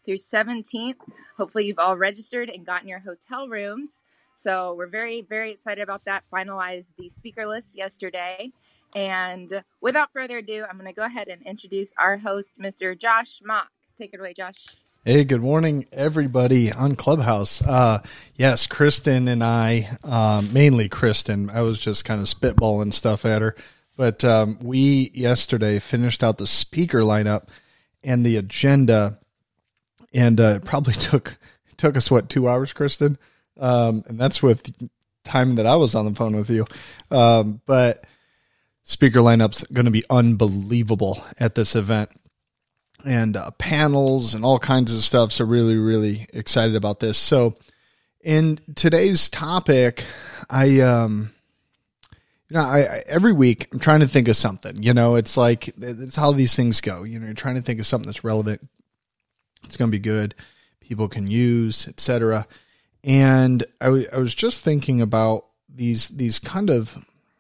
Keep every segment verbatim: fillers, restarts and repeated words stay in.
through seventeenth. Hopefully you've all registered and gotten your hotel rooms. So we're very, very excited about that. Finalized the speaker list yesterday. And without further ado, I'm going to go ahead and introduce our host, Mister Josh Mock. Take it away, Josh. Hey, good morning, everybody on Clubhouse. Uh, yes, Kristen and I, uh, mainly Kristen, I was just kind of spitballing stuff at her. But um, we yesterday finished out the speaker lineup and the agenda. And uh, it probably took took us, what, two hours, Kristen? Um, and that's with time that I was on the phone with you. Um, but speaker lineup's going to be unbelievable at this event. And uh, panels and all kinds of stuff. So really, really excited about this. So in today's topic, I, um, you know, I, I every week I'm trying to think of something. You know, it's like it's how these things go. You know, you're trying to think of something that's relevant. It's going to be good. People can use, et cetera. And I, w- I was just thinking about these these kind of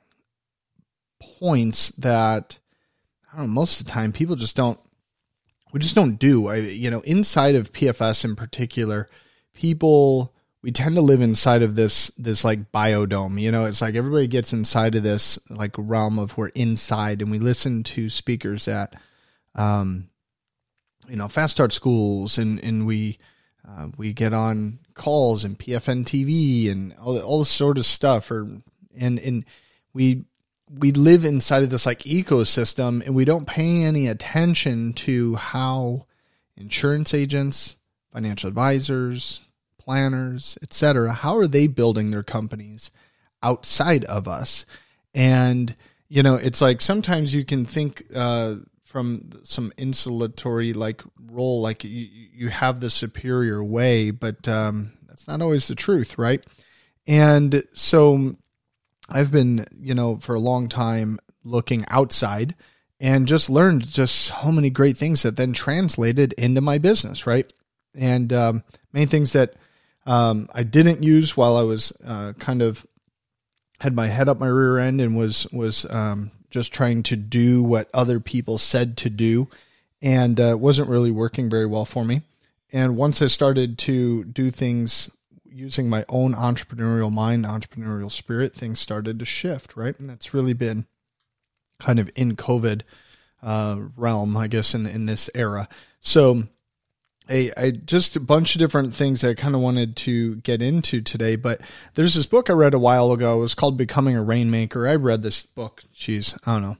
points that I don't know. Most of the time, people just don't. We just don't do. I, you know, inside of P F S in particular, people we tend to live inside of this this like biodome. You know, it's like everybody gets inside of this like realm of we're inside, and we listen to speakers at, um, you know, fast start schools, and and we. Uh, we get on calls and P F N T V and all, all this sort of stuff, or and and we we live inside of this like ecosystem, and we don't pay any attention to how insurance agents, financial advisors, planners, et cetera, how are they building their companies outside of us? And you know, it's like sometimes you can think. Uh, from some insulatory like role, like you, you have the superior way, but um, that's not always the truth, right? And so I've been, you know, for a long time looking outside and just learned just so many great things that then translated into my business, right? And um, many things that um, I didn't use while I was uh, kind of had my head up my rear end and was, was, um, just trying to do what other people said to do, and uh, wasn't really working very well for me. And once I started to do things using my own entrepreneurial mind, entrepreneurial spirit, things started to shift, right? And that's really been kind of in COVID uh, realm, I guess, in in this era. So I, I just a bunch of different things that I kind of wanted to get into today, but there's this book I read a while ago. It was called Becoming a Rainmaker. I read this book, geez, I don't know,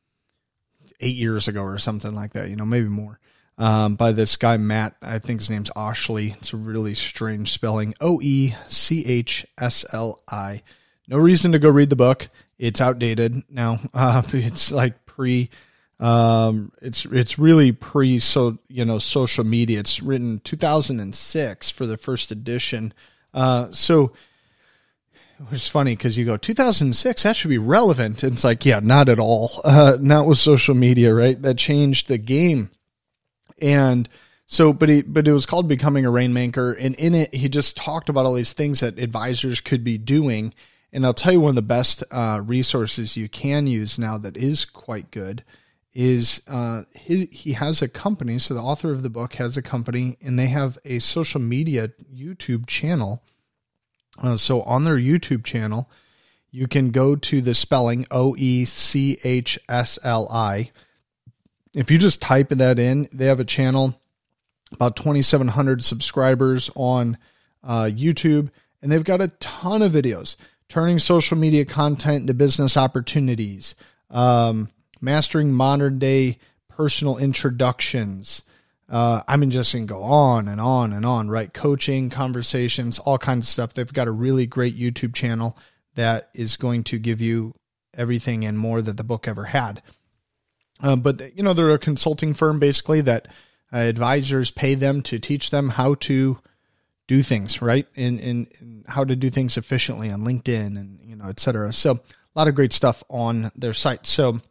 eight years ago or something like that, you know, maybe more, um, by this guy, Matt. I think his name's Oshley. It's a really strange spelling, O E C H S L I. No reason to go read the book. It's outdated now. Uh, it's like pre Um, it's, it's really pre, so, you know, social media. It's written two thousand six for the first edition. Uh, so it was funny because you go two thousand six, that should be relevant. And it's like, yeah, not at all. Uh, not with social media, right? That changed the game. And so, but he, but it was called Becoming a Rainmaker. And in it, he just talked about all these things that advisors could be doing. And I'll tell you one of the best, uh, resources you can use now that is quite good is uh, he, he has a company. So the author of the book has a company, and they have a social media YouTube channel. Uh, so on their YouTube channel, you can go to the spelling O E C H S L I. If you just type that in, they have a channel, about twenty-seven hundred subscribers on uh, YouTube, and they've got a ton of videos, turning social media content into business opportunities, um, mastering modern day personal introductions. Uh, I mean, just can go on and on and on, right? Coaching, conversations, all kinds of stuff. They've got a really great YouTube channel that is going to give you everything and more that the book ever had. Uh, but, you know, they're a consulting firm basically that uh, advisors pay them to teach them how to do things, right? And, and, and how to do things efficiently on LinkedIn and, you know, et cetera. So a lot of great stuff on their site. So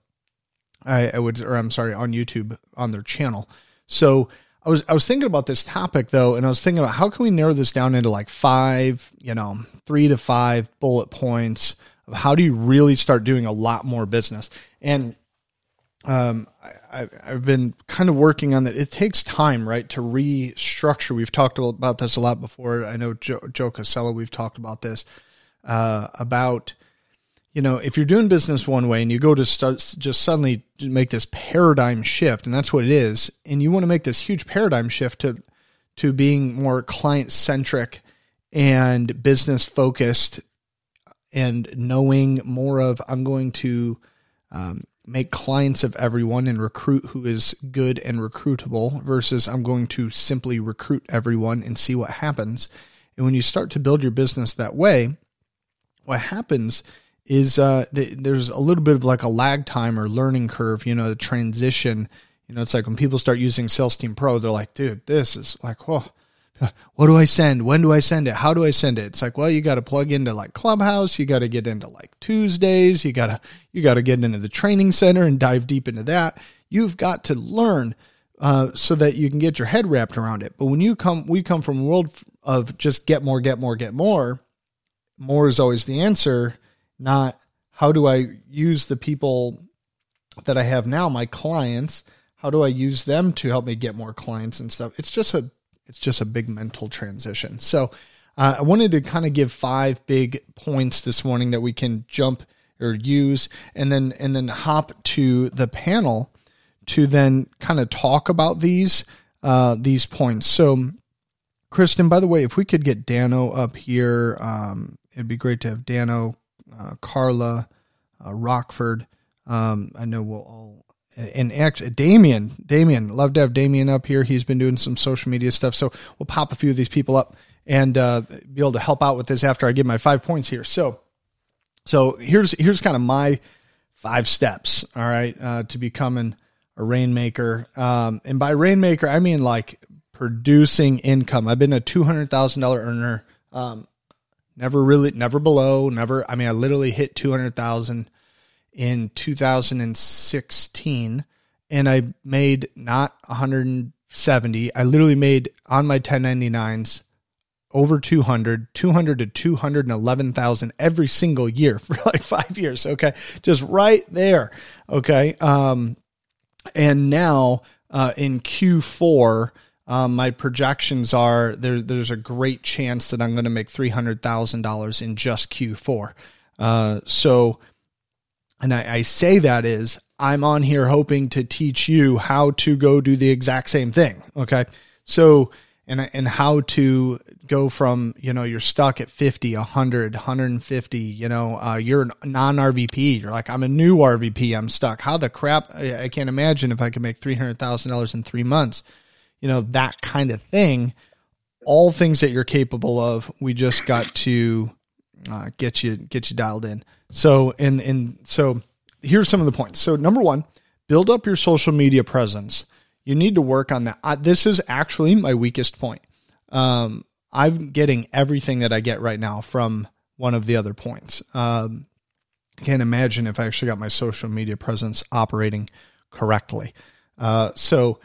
I, I would, or I'm sorry, on YouTube, on their channel. So I was, I was thinking about this topic though, and I was thinking about how can we narrow this down into like five, you know, three to five bullet points of how do you really start doing a lot more business? And um, I, I've been kind of working on that. It takes time, right, to restructure. We've talked about this a lot before. I know Joe, Joe Casella, we've talked about this, uh, about, you know, if you're doing business one way and you go to start just suddenly make this paradigm shift, and that's what it is, and you want to make this huge paradigm shift to, to being more client centric and business focused and knowing more of, I'm going to, um, make clients of everyone and recruit who is good and recruitable versus I'm going to simply recruit everyone and see what happens. And when you start to build your business that way, what happens is uh, th- there's a little bit of like a lag time or learning curve, you know, the transition. You know, it's like when people start using Sales Team Pro, they're like, dude, this is like, whoa. What do I send? When do I send it? How do I send it? It's like, well, you got to plug into like Clubhouse. You got to get into like Tuesdays. You got to, you got to get into the training center and dive deep into that. You've got to learn, uh, so that you can get your head wrapped around it. But when you come, we come from a world of just get more, get more, get more. More is always the answer, not how do I use the people that I have now, my clients, how do I use them to help me get more clients and stuff? It's just a, It's just a big mental transition. So uh, I wanted to kind of give five big points this morning that we can jump or use and then and then hop to the panel to then kind of talk about these uh, these points. So Kristen, by the way, if we could get Dano up here, um, it'd be great to have Dano, uh, Carla, uh, Rockford. Um, I know we'll all And actually, Damien, Damien, love to have Damien up here. He's been doing some social media stuff. So we'll pop a few of these people up and uh, be able to help out with this after I give my five points here. So, so here's, here's kind of my five steps. All right. Uh, to becoming a rainmaker. Um, and by rainmaker, I mean like producing income. I've been a two hundred thousand dollars earner. Um, never really, never below, never. I mean, I literally hit two hundred thousand in two thousand sixteen, and I made not one hundred seventy. I literally made on my ten ninety-nines over two hundred, two hundred to two hundred eleven thousand every single year for like five years. Okay. Just right there. Okay. Um, and now, uh, in Q four, um, my projections are there, there's a great chance that I'm going to make three hundred thousand dollars in just Q four. Uh, so, And I, I say that is I'm on here hoping to teach you how to go do the exact same thing. Okay. So, and, and how to go from, you know, you're stuck at fifty, a hundred, one hundred fifty, you know, uh, you're a non-R V P. You're like, I'm a new R V P. I'm stuck. How the crap? I, I can't imagine if I could make three hundred thousand dollars in three months, you know, that kind of thing, all things that you're capable of. We just got to uh, get you, get you dialed in. So, and, and so here's some of the points. So number one, build up your social media presence. You need to work on that. I, this is actually my weakest point. Um, I'm getting everything that I get right now from one of the other points. Um, I can't imagine if I actually got my social media presence operating correctly. Uh, so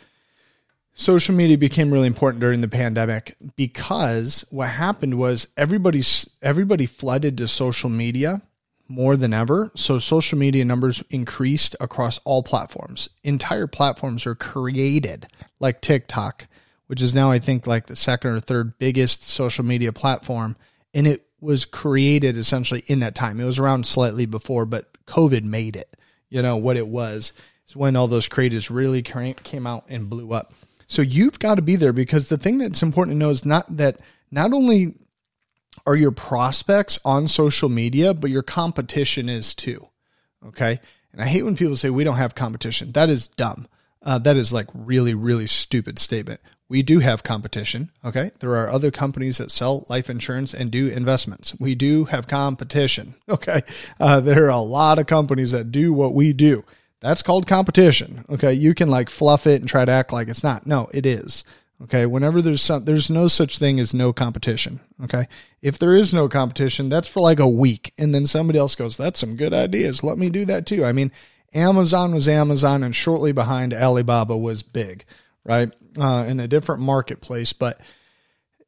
social media became really important during the pandemic because what happened was everybody's, everybody flooded to social media more than ever. So social media numbers increased across all platforms. Entire platforms are created like TikTok, which is now, I think, like the second or third biggest social media platform. And it was created essentially in that time. It was around slightly before, but COVID made it, you know, what it was. It's when all those creators really came out and blew up. So you've got to be there because the thing that's important to know is not that not only are your prospects on social media, but your competition is too. Okay. And I hate when people say we don't have competition. That is dumb. Uh, that is like really, really stupid statement. We do have competition. Okay. There are other companies that sell life insurance and do investments. We do have competition. Okay. Uh, there are a lot of companies that do what we do. That's called competition. Okay. You can like fluff it and try to act like it's not. No, it is. Okay. Whenever there's some, there's no such thing as no competition. Okay. If there is no competition, that's for like a week. And then somebody else goes, that's some good ideas. Let me do that too. I mean, Amazon was Amazon and shortly behind Alibaba was big, right? Uh, in a different marketplace, but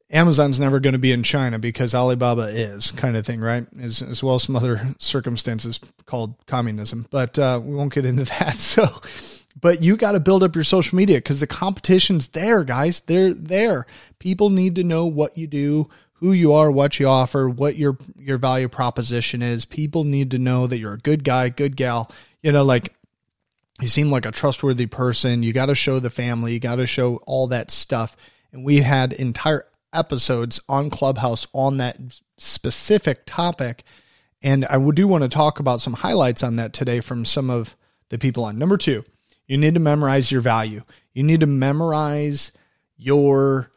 Amazon's never going to be in China because Alibaba is, kind of thing, right? As, as well as some other circumstances called communism, but uh, we won't get into that. So, but you got to build up your social media because the competition's there, guys. They're there. People need to know what you do, who you are, what you offer, what your, your value proposition is. People need to know that you're a good guy, good gal, you know, like you seem like a trustworthy person. You got to show the family, you got to show all that stuff. And we had entire episodes on Clubhouse on that specific topic. And I do want to talk about some highlights on that today from some of the people on. Number two, you need to memorize your value. You need to memorize your,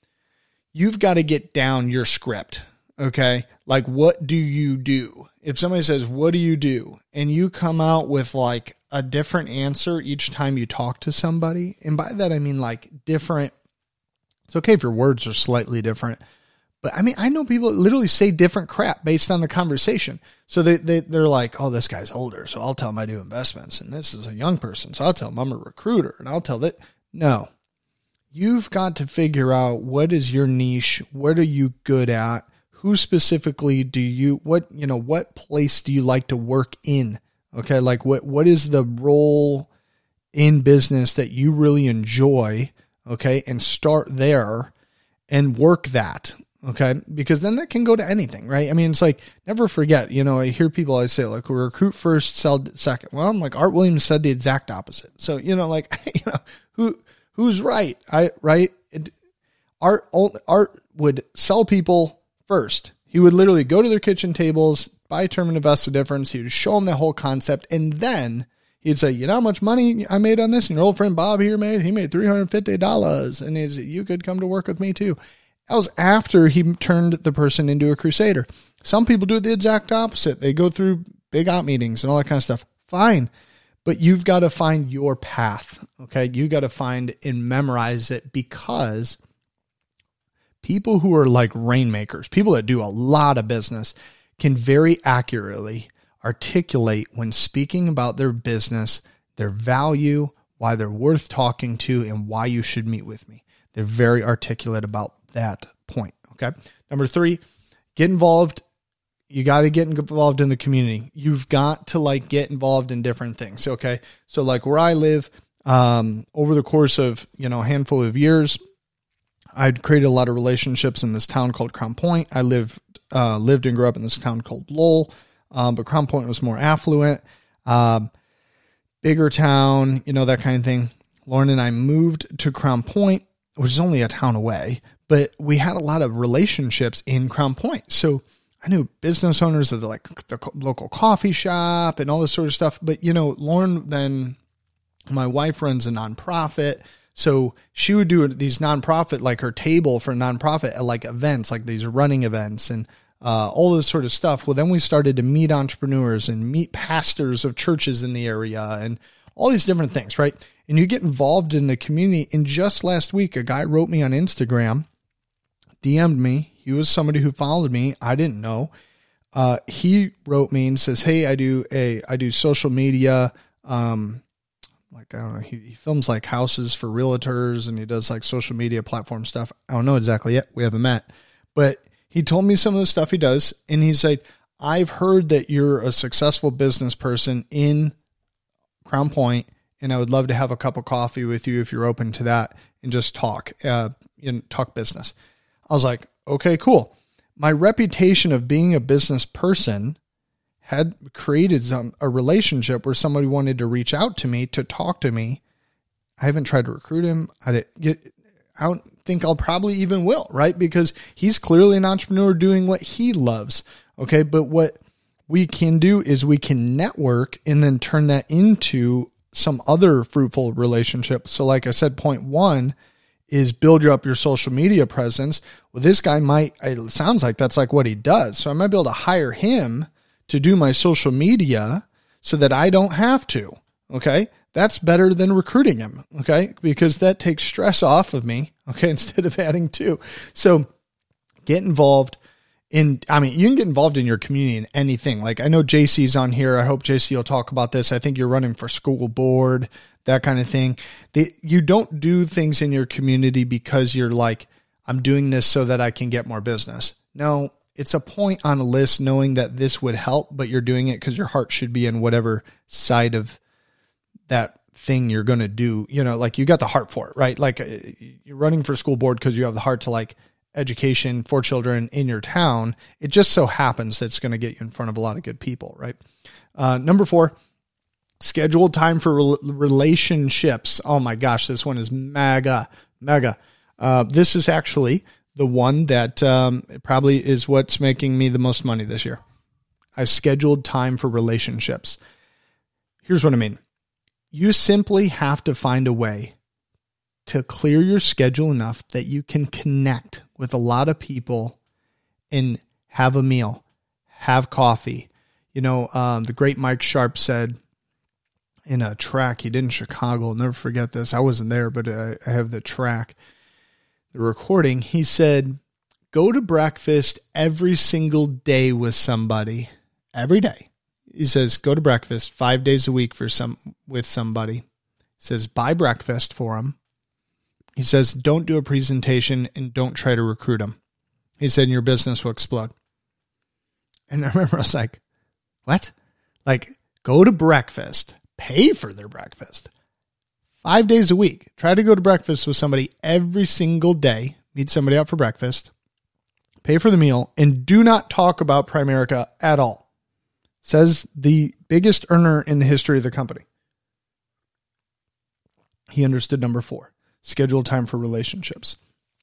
you've got to get down your script. Okay. Like, what do you do? If somebody says, what do you do? And you come out with like a different answer each time you talk to somebody. And by that, I mean like different. It's okay if your words are slightly different, but I mean, I know people that literally say different crap based on the conversation. So they, they, they're like, oh, this guy's older, so I'll tell him I do investments. And this is a young person, so I'll tell him I'm a recruiter, and I'll tell that. No, you've got to figure out what is your niche. What are you good at? Who specifically do you, what, you know, what place do you like to work in? Okay. Like what, what is the role in business that you really enjoy? Okay. And start there and work that. Okay. Because then that can go to anything, right? I mean, it's like, never forget, you know, I hear people always say like, we recruit first, sell second. Well, I'm like, Art Williams said the exact opposite. So, you know, like, you know, who, who's right? I, right. It, Art, Art would sell people first. He would literally go to their kitchen tables, buy term and invest the difference. He would show them the whole concept. And then he'd say, you know how much money I made on this? And your old friend Bob here made, he made three hundred fifty dollars. And he's, you could come to work with me too. That was after he turned the person into a crusader. Some people do the exact opposite. They go through big op meetings and all that kind of stuff. Fine. But you've got to find your path. Okay. You got to find and memorize it, because people who are like rainmakers, people that do a lot of business, can very accurately articulate when speaking about their business, their value, why they're worth talking to, and why you should meet with me. They're very articulate about that point. Okay. Number three, get involved. You got to get involved in the community. You've got to like get involved in different things. Okay. So like where I live, um, over the course of, you know, a handful of years, I'd created a lot of relationships in this town called Crown Point. I lived, uh, lived and grew up in this town called Lowell. Um, but Crown Point was more affluent, um, bigger town, you know, that kind of thing. Lauren and I moved to Crown Point, which is only a town away, but we had a lot of relationships in Crown Point. So I knew business owners of the, like the local coffee shop and all this sort of stuff. But, you know, Lauren, then my wife runs a nonprofit. So she would do these nonprofit, like her table for nonprofit at like events, like these running events and Uh, all this sort of stuff. Well, then we started to meet entrepreneurs and meet pastors of churches in the area and all these different things, right? And you get involved in the community. And just last week, a guy wrote me on Instagram, D M'd me. He was somebody who followed me. I didn't know. Uh, he wrote me and says, hey, I do a, I do social media. Um, like, I don't know, he, he films like houses for realtors and he does like social media platform stuff. I don't know exactly yet. We haven't met, but he told me some of the stuff he does, and he's like, I've heard that you're a successful business person in Crown Point, and I would love to have a cup of coffee with you if you're open to that and just talk, uh, and talk business. I was like, okay, cool. My reputation of being a business person had created some, a relationship where somebody wanted to reach out to me to talk to me. I haven't tried to recruit him. I didn't get, I don't think I'll probably even will, right? Because he's clearly an entrepreneur doing what he loves. Okay. But what we can do is we can network and then turn that into some other fruitful relationship. So like I said, point one is build up your social media presence. Well, this guy might, it sounds like that's like what he does. So I might be able to hire him to do my social media so that I don't have to. Okay. That's better than recruiting him. Okay. Because that takes stress off of me. Okay. Instead of adding to. So get involved in, I mean, you can get involved in your community in anything. Like I know J C's on here. I hope J C will talk about this. I think you're running for school board, that kind of thing. They, you don't do things in your community because you're like, I'm doing this so that I can get more business. No, it's a point on a list knowing that this would help, but you're doing it because your heart should be in whatever side of that thing you're going to do. You know, like you got the heart for it, right? Like you're running for school board because you have the heart to like education for children in your town. It just so happens that it's going to get you in front of a lot of good people, right? Uh, number four, scheduled time for re- relationships. Oh my gosh, this one is mega, mega. Uh, this is actually the one that um, probably is what's making me the most money this year. I scheduled time for relationships. Here's what I mean. You simply have to find a way to clear your schedule enough that you can connect with a lot of people and have a meal, have coffee. You know, um, the great Mike Sharp said in a track he did in Chicago, I'll never forget this. I wasn't there, but I, I have the track, the recording. He said, go to breakfast every single day with somebody, every day. He says, go to breakfast five days a week for some with somebody. He says, buy breakfast for them. He says, don't do a presentation and don't try to recruit them. He said, your business will explode. And I remember I was like, what? Like, go to breakfast, pay for their breakfast five days a week. Try to go to breakfast with somebody every single day, meet somebody out for breakfast, pay for the meal, and do not talk about Primerica at all. Says the biggest earner in the history of the company. He understood number four. Schedule time for relationships.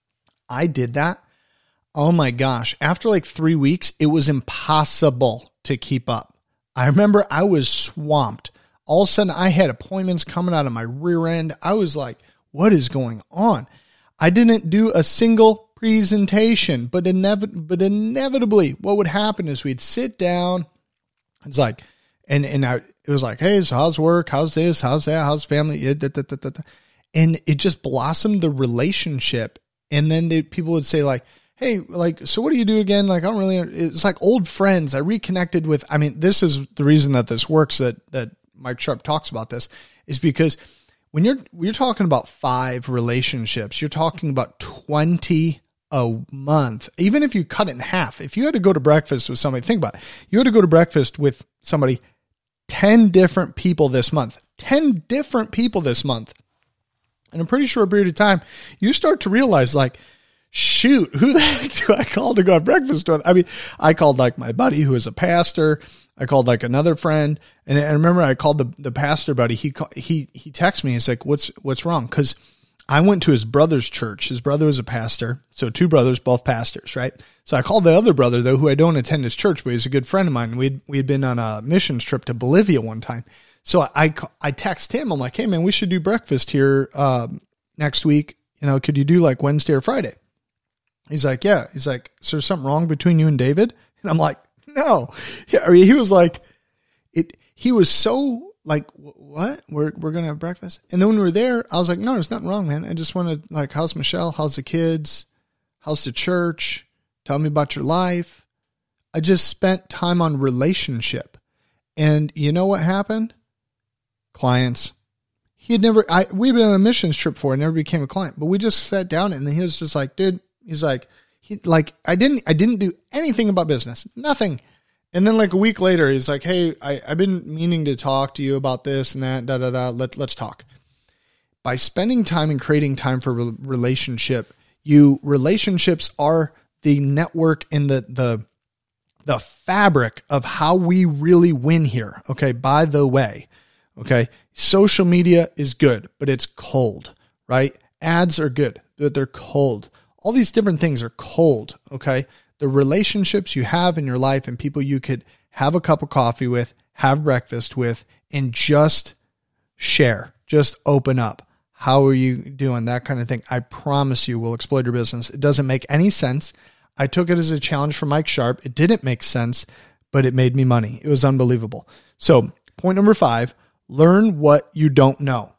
I did that. Oh my gosh. After like three weeks, it was impossible to keep up. I remember I was swamped. All of a sudden I had appointments coming out of my rear end. I was like, what is going on? I didn't do a single presentation, but, inev- but inevitably what would happen is we'd sit down. It's like, and, and I, it was like, hey, so how's work? How's this? How's that? How's family? Yeah, da, da, da, da, da. And it just blossomed the relationship. And then they, people would say like, hey, like, so what do you do again? Like, I don't really, it's like old friends. I reconnected with, I mean, this is the reason that this works, that, that Mike Sharp talks about this, is because when you're, you're talking about five relationships, you're talking about twenty a month. Even if you cut it in half, if you had to go to breakfast with somebody, think about it. You had to go to breakfast with somebody, ten different people this month, ten different people this month. In a pretty short period of time, you start to realize like, shoot, who the heck do I call to go have breakfast with? I mean, I called like my buddy who is a pastor. I called like another friend. And I remember I called the, the pastor buddy. He, he, he texted me. He's like, what's, what's wrong? Cause I went to his brother's church. His brother was a pastor. So two brothers, both pastors, right? So I called the other brother though, who I don't attend his church, but he's a good friend of mine. We'd, we'd been on a missions trip to Bolivia one time. So I, I text him. I'm like, hey man, we should do breakfast here um, next week. You know, could you do like Wednesday or Friday? He's like, yeah. He's like, is there something wrong between you and David? And I'm like, no. Yeah, I mean, he was like, it, he was so like, what? We're, we're going to have breakfast. And then when we were there, I was like, no, there's nothing wrong, man. I just want to like, how's Michelle? How's the kids? How's the church? Tell me about your life. I just spent time on relationship. And you know what happened? Clients. He had never, I, we'd been on a missions trip before. I never became a client, but we just sat down and he was just like, dude, he's like, he like, I didn't, I didn't do anything about business, nothing. And then like a week later, he's like, hey, I, I've been meaning to talk to you about this and that, da, da, da. Let, let's talk. By spending time and creating time for re- relationship, you relationships are the network and the, the, the fabric of how we really win here. Okay. By the way, okay. Social media is good, but it's cold, right? Ads are good, but they're cold. All these different things are cold, okay? The relationships you have in your life and people you could have a cup of coffee with, have breakfast with, and just share, just open up. How are you doing? That kind of thing. I promise you will explode your business. It doesn't make any sense. I took it as a challenge from Mike Sharp. It didn't make sense, but it made me money. It was unbelievable. So point number five, learn what you don't know.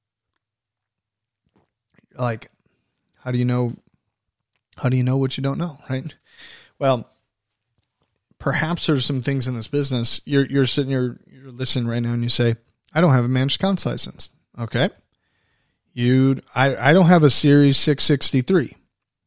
Like, how do you know? How do you know what you don't know, right? Well, perhaps there's some things in this business. You're you're sitting here, you're listening right now, and you say, "I don't have a managed accounts license." Okay, you, I I don't have a Series six sixty-three.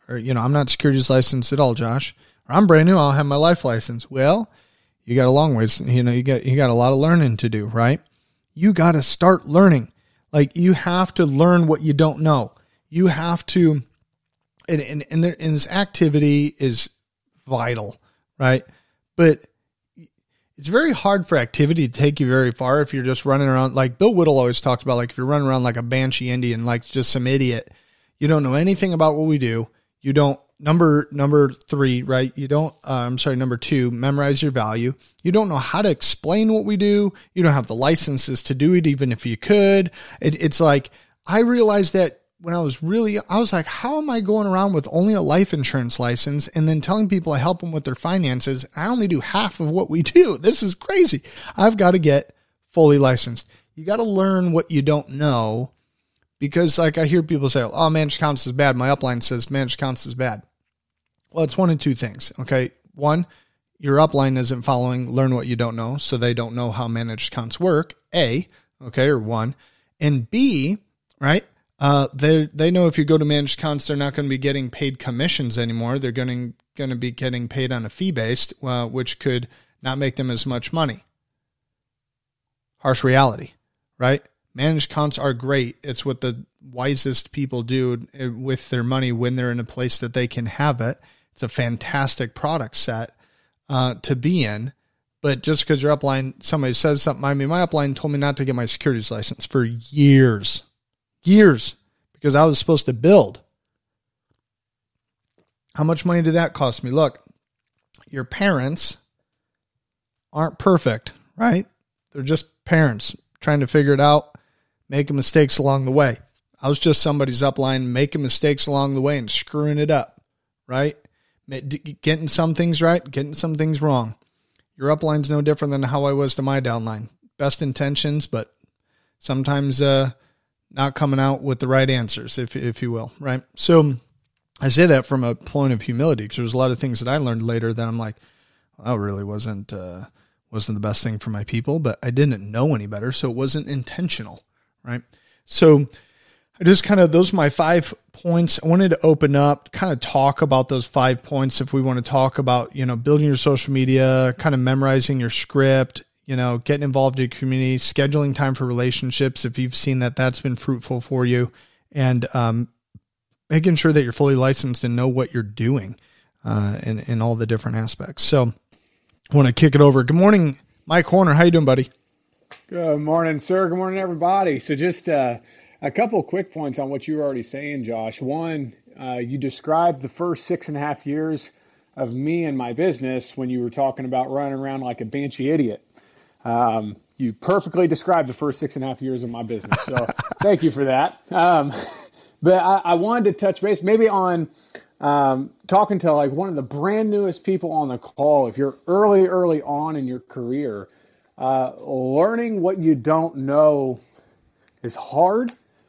or, you know, I'm not securities licensed at all, Josh, or I'm brand new. I'll have my life license. Well, you got a long ways, you know, you got, you got a lot of learning to do, right? You got to start learning. Like you have to learn what you don't know. You have to, and, and, and, there, and this activity is vital, right? But it's very hard for activity to take you very far if you're just running around. Like Bill Whittle always talks about, like if you're running around like a Banshee Indian, like just some idiot, you don't know anything about what we do. You don't, number, number three, right? You don't, uh, I'm sorry, number two, memorize your value. You don't know how to explain what we do. You don't have the licenses to do it, even if you could. It, it's like, I realized that when I was really, I was like, how am I going around with only a life insurance license and then telling people I help them with their finances? I only do half of what we do. This is crazy. I've got to get fully licensed. You got to learn what you don't know, because like I hear people say, oh, managed accounts is bad. My upline says managed accounts is bad. Well, it's one of two things. Okay. One, your upline isn't following learn what you don't know. So they don't know how managed accounts work. A, okay. Or one, and B, right. Uh, they they know if you go to managed accounts, they're not going to be getting paid commissions anymore. They're going to going to be getting paid on a fee based, uh, which could not make them as much money. Harsh reality, right? Managed accounts are great. It's what the wisest people do with their money when they're in a place that they can have it. It's a fantastic product set uh, to be in. But just because your upline, somebody says something, I mean, my upline told me not to get my securities license for years. Years, because I was supposed to build. How much money did that cost me? Look, your parents aren't perfect, right? They're just parents trying to figure it out, making mistakes along the way. I was just somebody's upline making mistakes along the way and screwing it up, right? Getting some things right, getting some things wrong. Your upline's no different than how I was to my downline. Best intentions, but sometimes, uh, not coming out with the right answers, if if you will, right? So I say that from a point of humility, because there's a lot of things that I learned later that I'm like, well, that really wasn't uh, wasn't the best thing for my people, but I didn't know any better, so it wasn't intentional, right? So I just kind of, those are my five points. I wanted to open up, kind of talk about those five points if we want to talk about, you know, building your social media, kind of memorizing your script, you know, getting involved in your community, scheduling time for relationships, if you've seen that that's been fruitful for you, and um, making sure that you're fully licensed and know what you're doing uh, in, in all the different aspects. So I want to kick it over. Good morning, Mike Horner. How you doing, buddy? Good morning, sir. Good morning, everybody. So just uh, a couple of quick points on what you were already saying, Josh. One, uh, you described the first six and a half years of me and my business when you were talking about running around like a Banshee idiot. Um, you perfectly described the first six and a half years of my business. So thank you for that. Um, but I, I wanted to touch base maybe on um, talking to like one of the brand newest people on the call. If you're early, early on in your career, uh, learning what you don't know is hard.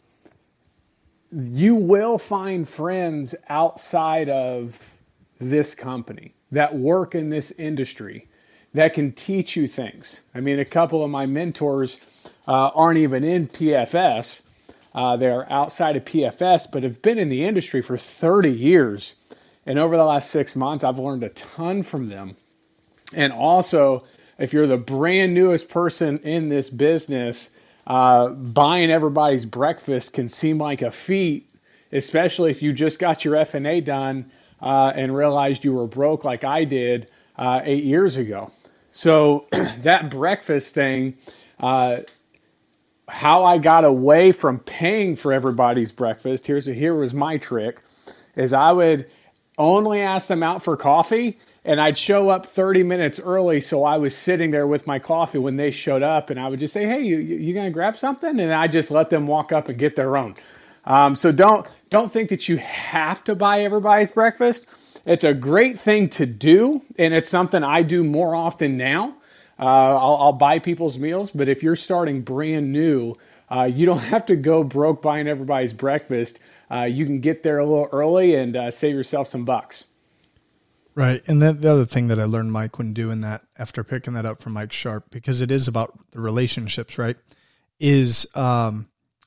You will find friends outside of this company that work in this industry that can teach you things. I mean, a couple of my mentors uh, aren't even in P F S. Uh, they're outside of P F S, but have been in the industry for thirty years. And over the last six months, I've learned a ton from them. And also, if you're the brand newest person in this business, uh, buying everybody's breakfast can seem like a feat, especially if you just got your F and A done uh, and realized you were broke like I did uh, eight years ago. So that breakfast thing, uh, how I got away from paying for everybody's breakfast, here's a, here was my trick, is I would only ask them out for coffee, and I'd show up thirty minutes early, so I was sitting there with my coffee when they showed up, and I would just say, hey, you, you, you going to grab something? And I just let them walk up and get their own. Um, so don't don't think that you have to buy everybody's breakfast. It's a great thing to do, and it's something I do more often now. Uh, I'll, I'll buy people's meals, but if you're starting brand new, uh, you don't have to go broke buying everybody's breakfast. Uh, you can get there a little early and uh, save yourself some bucks. Right. And then the other thing that I learned, Mike, when doing that, after picking that up from Mike Sharp, because it is about the relationships, right, is um,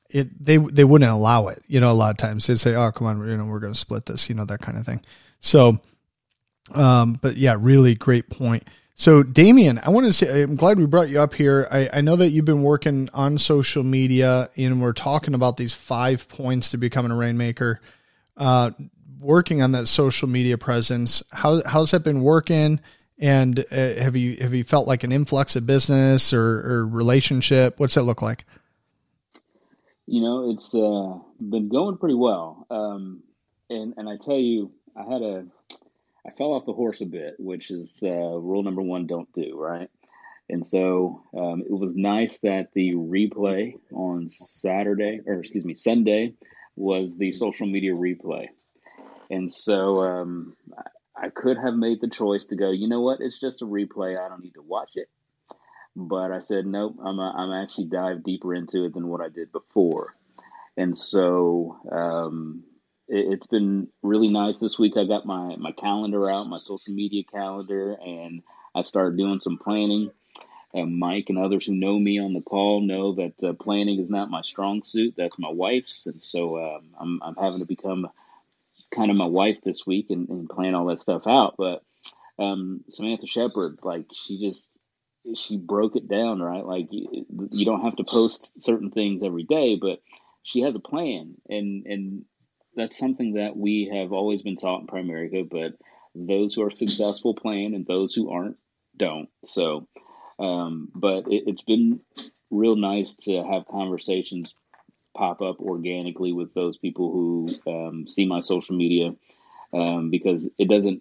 it they they wouldn't allow it. You know, a lot of times they'd say, "Oh, come on, you know, we're going to split this," you know, that kind of thing. So, um, but yeah, really great point. So, Damien, I want to say, I'm glad we brought you up here. I, I know that you've been working on social media, and we're talking about these five points to becoming a rainmaker. Uh, working on that social media presence. How how's that been working? And uh, have you have you felt like an influx of business or, or relationship? What's that look like? You know, it's uh, been going pretty well. Um, and, and I tell you, I had a, I fell off the horse a bit, which is uh, rule number one, don't do, right? And so um, it was nice that the replay on Saturday, or excuse me, Sunday, was the social media replay. And so um, I, I could have made the choice to go, you know what, it's just a replay. I don't need to watch it. But I said, nope, I'm, a, I'm actually dive deeper into it than what I did before. And so um, it, it's been really nice. This week I got my, my calendar out, my social media calendar, and I started doing some planning. And Mike and others who know me on the call know that uh, planning is not my strong suit. That's my wife's. And so um, I'm, I'm having to become kind of my wife this week and, and plan all that stuff out. But um, Samantha Shepard, like she just, she broke it down, right? Like you, you don't have to post certain things every day, but she has a plan. And, and that's something that we have always been taught in Primerica, but those who are successful plan and those who aren't, don't. So, um, but it, it's been real nice to have conversations pop up organically with those people who um, see my social media, um, because it doesn't,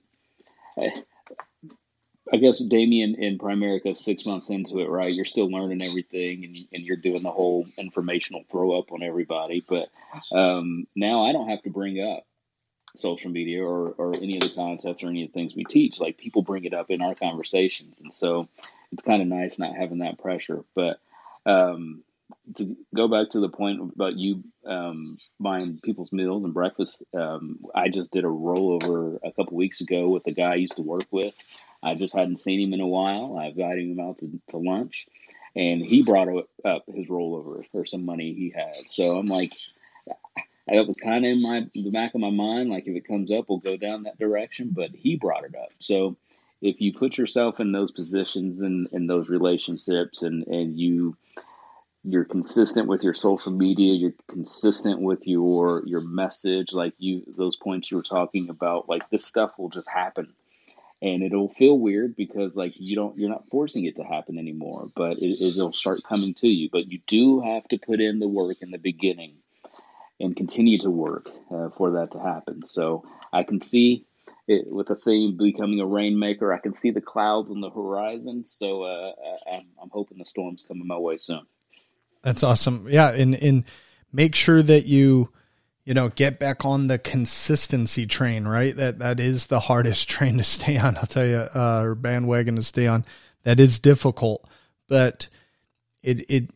I guess, Damien, in Primerica, six months into it, right? You're still learning everything, and, and you're doing the whole informational throw up on everybody. But um, now I don't have to bring up social media or, or any of the concepts or any of the things we teach. Like, people bring it up in our conversations. And so it's kind of nice not having that pressure. But um, to go back to the point about you um, buying people's meals and breakfast, um, I just did a rollover a couple weeks ago with a guy I used to work with. I just hadn't seen him in a while. I invited him out to, to lunch, and he brought up his rollover for some money he had. So I'm like, that was kind of in my the back of my mind. Like, if it comes up, we'll go down that direction. But he brought it up. So if you put yourself in those positions and in those relationships, and, and you you're consistent with your social media, you're consistent with your your message, like you those points you were talking about, like this stuff will just happen. And it'll feel weird because, like, you don't, you're not forcing it to happen anymore, but it, it'll start coming to you. But you do have to put in the work in the beginning and continue to work uh, for that to happen. So I can see it with the theme becoming a rainmaker. I can see the clouds on the horizon. So uh, I'm, I'm hoping the storm's coming my way soon. That's awesome. Yeah. And, and make sure that you, you know, get back on the consistency train, right? That, that is the hardest train to stay on. I'll tell you, uh, or bandwagon to stay on. That is difficult, but it, it,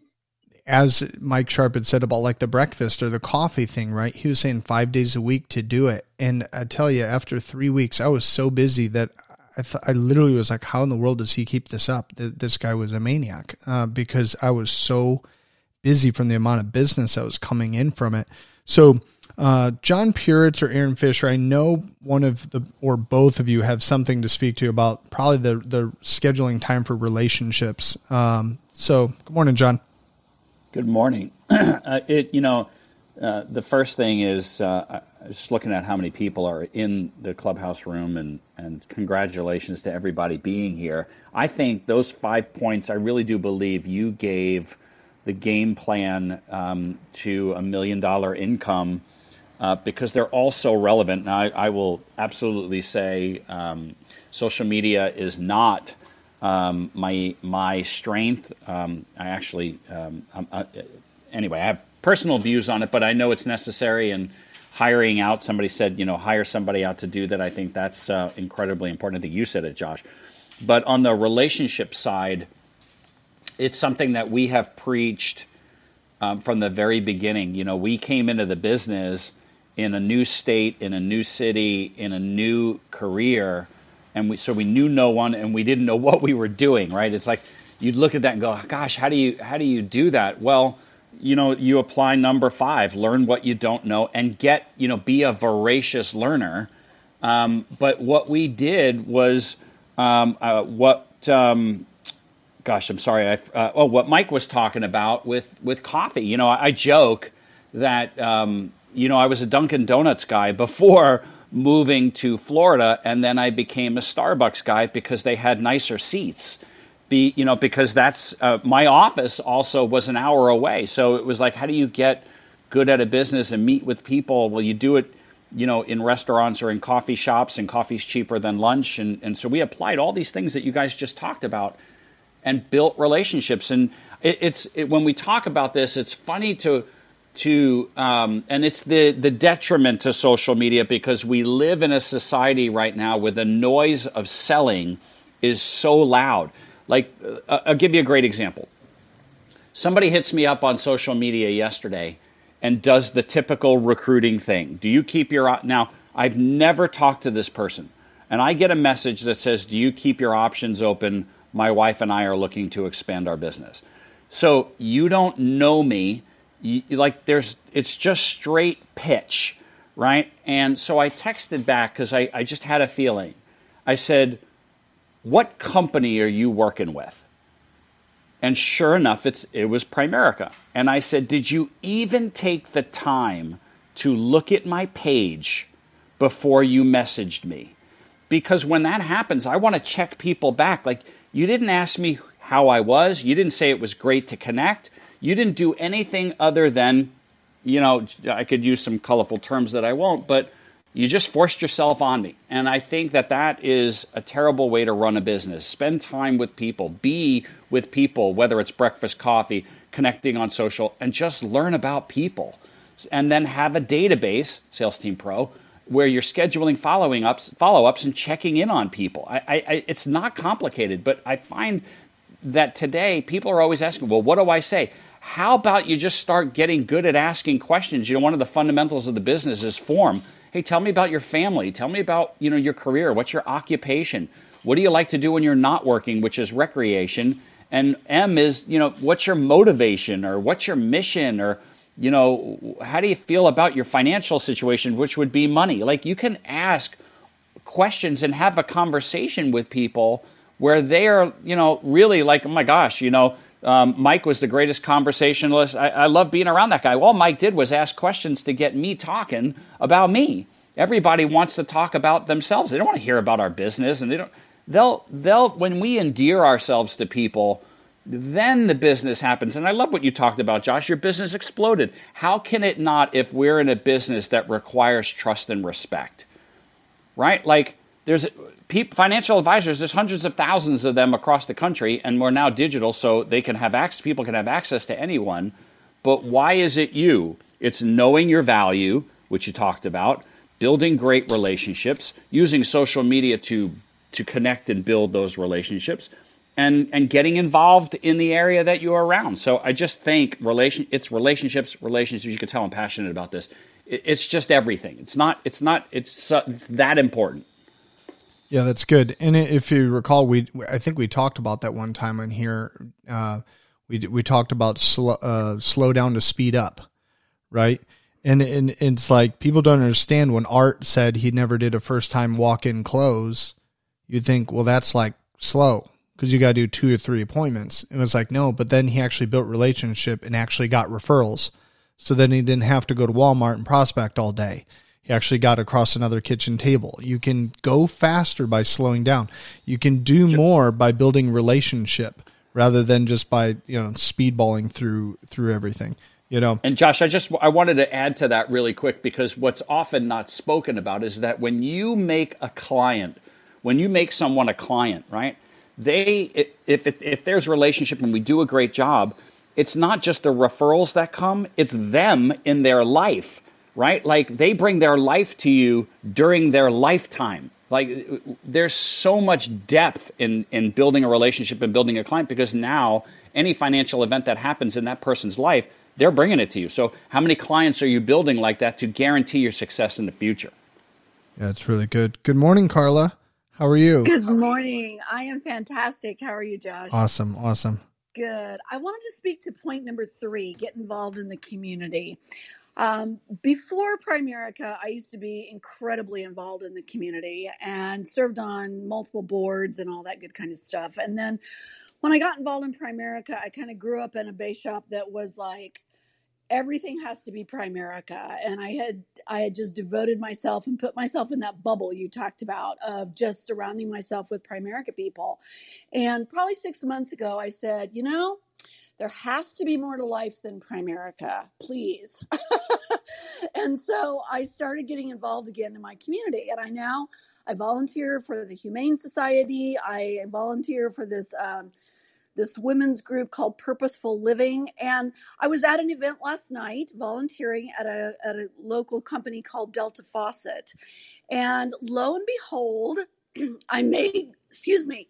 as Mike Sharp had said about like the breakfast or the coffee thing, right? He was saying five days a week to do it. And I tell you, after three weeks, I was so busy that I th- I literally was like, how in the world does he keep this up? Th- this guy was a maniac, uh, because I was so busy from the amount of business that was coming in from it. So, Uh, John Puritz or Aaron Fisher, I know one of the, or both of you have something to speak to about probably the, the scheduling time for relationships. Um, so good morning, John. Good morning. uh, it, you know, uh, the first thing is, uh, just looking at how many people are in the clubhouse room, and, and congratulations to everybody being here. I think those five points, I really do believe you gave the game plan, um, to a million dollar income. Uh, because they're all so relevant. Now, I, I will absolutely say um, social media is not um, my my strength. Um, I actually, um, I, anyway, I have personal views on it, but I know it's necessary. And hiring out, somebody said, you know, hire somebody out to do that. I think that's uh, incredibly important. I think you said it, Josh. But on the relationship side, it's something that we have preached um, from the very beginning. You know, we came into the business in a new state, in a new city, in a new career, and we so we knew no one, and we didn't know what we were doing, right? It's like you'd look at that and go, gosh, how do you how do you do that? Well, you know, you apply number five, learn what you don't know and get, you know, be a voracious learner. Um, but what we did was um, uh, what, um, gosh, I'm sorry. I, uh, oh, what Mike was talking about with, with coffee. You know, I, I joke that, um, you know, I was a Dunkin' Donuts guy before moving to Florida, and then I became a Starbucks guy because they had nicer seats. Be, you know, because that's uh, my office also was an hour away. So it was like, how do you get good at a business and meet with people? Well, you do it, you know, in restaurants or in coffee shops, and coffee's cheaper than lunch. And, and so we applied all these things that you guys just talked about and built relationships. And it, it's it, when we talk about this, it's funny to to um, and it's the the detriment to social media, because we live in a society right now where the noise of selling is so loud. Like, uh, I'll give you a great example. Somebody hits me up on social media yesterday and does the typical recruiting thing. Do you keep your... Now, I've never talked to this person, and I get a message that says, do you keep your options open? My wife and I are looking to expand our business. So you don't know me. You, like, there's, it's just straight pitch, right? And so I texted back because I, I just had a feeling. I said, what company are you working with? And sure enough, it's it was Primerica. And I said, did you even take the time to look at my page before you messaged me? Because when that happens, I want to check people back. Like, you didn't ask me how I was. You didn't say it was great to connect. You didn't do anything other than, you know, I could use some colorful terms that I won't, but you just forced yourself on me. And I think that that is a terrible way to run a business. Spend time with people. Be with people, whether it's breakfast, coffee, connecting on social, and just learn about people. And then have a database, Sales Team Pro, where you're scheduling following ups, follow-ups and checking in on people. I, I, it's not complicated, but I find that today people are always asking, well, what do I say? How about you just start getting good at asking questions? You know, one of the fundamentals of the business is form. Hey, tell me about your family. Tell me about, you know, your career. What's your occupation? What do you like to do when you're not working, which is recreation? And M is, you know, what's your motivation, or what's your mission, or, you know, how do you feel about your financial situation, which would be money? Like, you can ask questions and have a conversation with people where they are, you know, really like, oh my gosh, you know, Um, Mike was the greatest conversationalist. I, I love being around that guy. All Mike did was ask questions to get me talking about me. Everybody wants to talk about themselves. They don't want to hear about our business, and they don't. They'll they'll when we endear ourselves to people, then the business happens. And I love what you talked about, Josh. Your business exploded. How can it not if we're in a business that requires trust and respect, right? Like, there's financial advisors, there's hundreds of thousands of them across the country, and we're now digital, so they can have access, people can have access to anyone. But why is it you? It's knowing your value, which you talked about, building great relationships, using social media to to connect and build those relationships, and and getting involved in the area that you're around. So I just think relation it's relationships, relationships. You can tell I'm passionate about this. It, it's just everything. It's not. It's not. It's, uh, it's that important. Yeah, that's good. And if you recall, we I think we talked about that one time on here. Uh, we we talked about slow, uh, slow down to speed up, right? And and it's like, people don't understand, when Art said he never did a first time walk in close, you'd think, well, that's like slow because you got to do two or three appointments. It was like, no, but then he actually built relationship and actually got referrals, so then he didn't have to go to Walmart and prospect all day. He actually got across another kitchen table. You can go faster by slowing down. You can do more by building relationship rather than just by, you know, speedballing through through everything. You know. And Josh, I just I wanted to add to that really quick, because what's often not spoken about is that when you make a client, when you make someone a client, right? They if if, if there's a relationship and we do a great job, it's not just the referrals that come, it's them in their life. Right? Like, they bring their life to you during their lifetime. Like, there's so much depth in, in building a relationship and building a client, because now any financial event that happens in that person's life, they're bringing it to you. So how many clients are you building like that to guarantee your success in the future? Yeah, it's really good. Good morning, Carla. How are you? Good morning. I am fantastic. How are you, Josh? Awesome. Awesome. Good. I wanted to speak to point number three, get involved in the community. Um, before Primerica, I used to be incredibly involved in the community and served on multiple boards and all that good kind of stuff. And then when I got involved in Primerica, I kind of grew up in a base shop that was like, everything has to be Primerica. And I had I had just devoted myself and put myself in that bubble you talked about of just surrounding myself with Primerica people. And probably six months ago, I said, you know, there has to be more to life than Primerica, please. And so I started getting involved again in my community. And I now, I volunteer for the Humane Society. I volunteer for this um, this women's group called Purposeful Living. And I was at an event last night volunteering at a, at a local company called Delta Faucet. And lo and behold, I made, excuse me,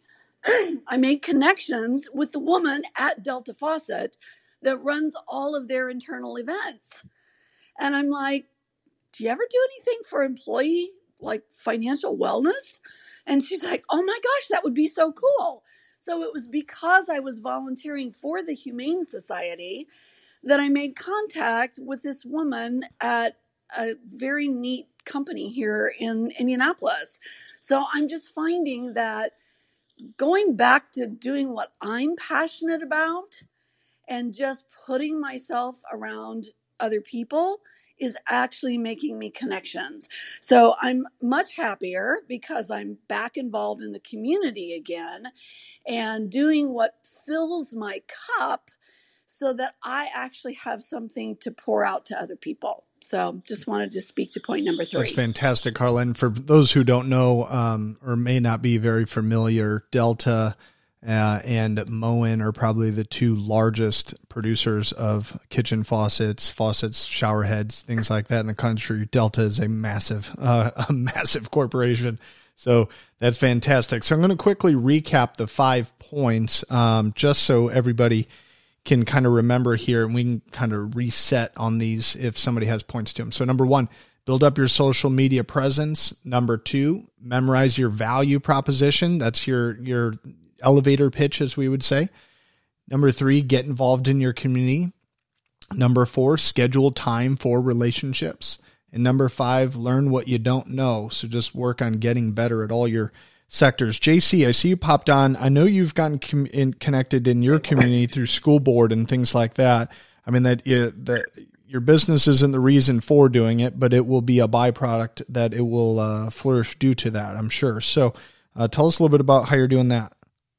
I made connections with the woman at Delta Faucet that runs all of their internal events. And I'm like, do you ever do anything for employee, like financial wellness? And she's like, oh my gosh, that would be so cool. So it was because I was volunteering for the Humane Society that I made contact with this woman at a very neat company here in Indianapolis. So I'm just finding that going back to doing what I'm passionate about and just putting myself around other people is actually making me connections. So I'm much happier because I'm back involved in the community again and doing what fills my cup so that I actually have something to pour out to other people. So just wanted to speak to point number three. That's fantastic, Carla. And for those who don't know um, or may not be very familiar, Delta uh, and Moen are probably the two largest producers of kitchen faucets, faucets, shower heads, things like that in the country. Delta is a massive, uh, a massive corporation. So that's fantastic. So I'm going to quickly recap the five points um, just so everybody can kind of remember here, and we can kind of reset on these if somebody has points to them. So number one, build up your social media presence. Number two, memorize your value proposition. That's your, your elevator pitch, as we would say. Number three, get involved in your community. Number four, schedule time for relationships. And number five, learn what you don't know. So just work on getting better at all your sectors. J C, I see you popped on. I know you've gotten com- in, connected in your community through school board and things like that. I mean, that, uh, that your business isn't the reason for doing it, but it will be a byproduct that it will uh, flourish due to that, I'm sure. So uh, tell us a little bit about how you're doing that.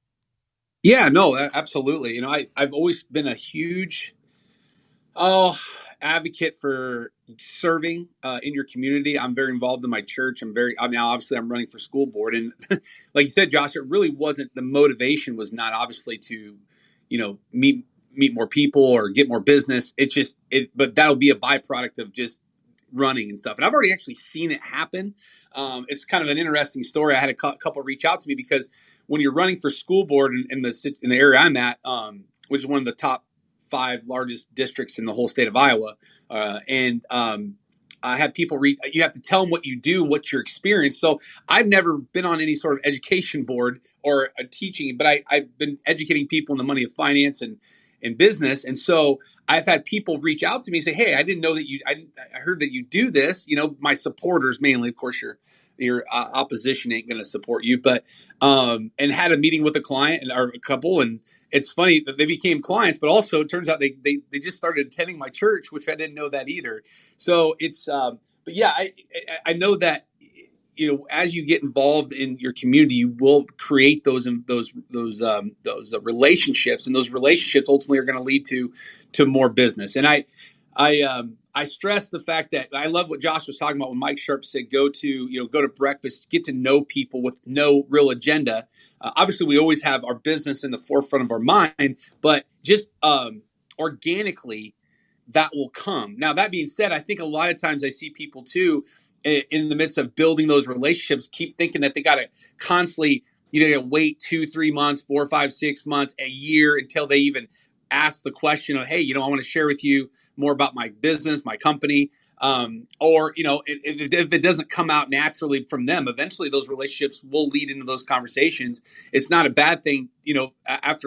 Yeah, no, absolutely. You know, I, I've always been a huge oh, advocate for serving uh, in your community. I'm very involved in my church. I'm very, I mean, obviously I'm running for school board. And like you said, Josh, it really wasn't, the motivation was not obviously to, you know, meet, meet more people or get more business. It's just, it, but that'll be a byproduct of just running and stuff. And I've already actually seen it happen. Um, it's kind of an interesting story. I had a cu- couple reach out to me because when you're running for school board in, in the in the area I'm at, um, which is one of the top five largest districts in the whole state of Iowa, uh, and um, I had people read. You have to tell them what you do, what's your experience. So I've never been on any sort of education board or a teaching, but I, I've been educating people in the money of finance and in business. And so I've had people reach out to me and say, hey, I didn't know that you, I, I heard that you do this. You know, my supporters mainly, of course, your, your uh, opposition ain't going to support you, but, um, and had a meeting with a client and or a couple. And it's funny that they became clients, but also it turns out they, they, they just started attending my church, which I didn't know that either. So it's, um, but yeah, I, I know that, you know, as you get involved in your community, you will create those those those um, those uh, relationships, and those relationships ultimately are going to lead to to more business. And I I um, I stress the fact that I love what Josh was talking about when Mike Sharp said, "Go to you know go to breakfast, get to know people with no real agenda." Uh, obviously, we always have our business in the forefront of our mind, but just um, organically, that will come. Now, that being said, I think a lot of times I see people too, in the midst of building those relationships, keep thinking that they got to constantly, you know, wait two, three months, four, five, six months, a year until they even ask the question of, hey, you know, I want to share with you more about my business, my company. Um, or, you know, if, if it doesn't come out naturally from them, eventually those relationships will lead into those conversations. It's not a bad thing, you know, after